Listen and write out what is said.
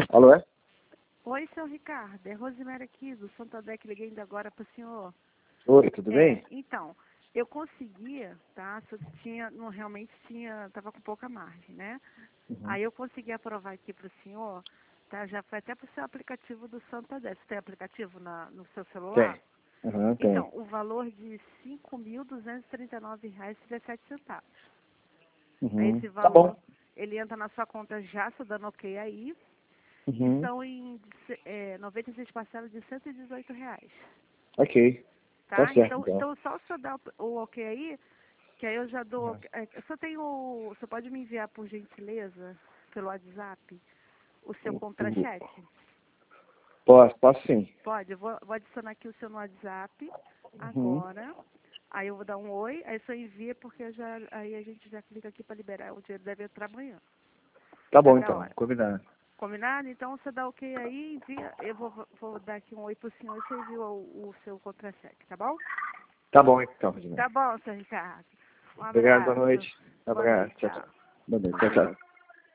Alô, é? Oi, seu Ricardo. É Rosemary aqui, do Santander, que liguei ainda agora para o senhor. Oi, tudo bem? Então, eu conseguia, tá? Só tinha, não realmente tinha, estava com pouca margem, né? Uhum. Aí eu consegui aprovar aqui para o senhor, tá? Já foi até para o seu aplicativo do Santander. Você tem aplicativo no seu celular? Tem. Uhum, tem. Então, o valor de R$ 5.239,17. Uhum. Esse Tá bom. valor, ele entra na sua conta já, se dando ok aí. E Uhum. são em 96 parcelas de R$ 118, Ok. Tá tá? certo, Então, então. só o senhor dá o ok aí, que aí eu já dou... Uhum. Você pode me enviar, por gentileza, pelo WhatsApp, o seu Uhum. contra-cheque? Posso sim. Pode, eu vou adicionar aqui o seu no WhatsApp Uhum. agora. Aí eu vou dar um oi, aí só envia, porque aí a gente já clica aqui para liberar. O dinheiro deve entrar amanhã. Tá Tá bom, na então. hora. Combinado. Combinado? Então você dá ok aí, envia. Eu vou dar aqui um oi pro senhor e você envia o seu contra-cheque, tá bom? Tá bom, então, Rosemary. Tá bom, seu Ricardo. Um Obrigado, boa abraço. noite. Boa Abraço. noite, Tchau, tchau. tchau. Boa noite. Tchau, tchau.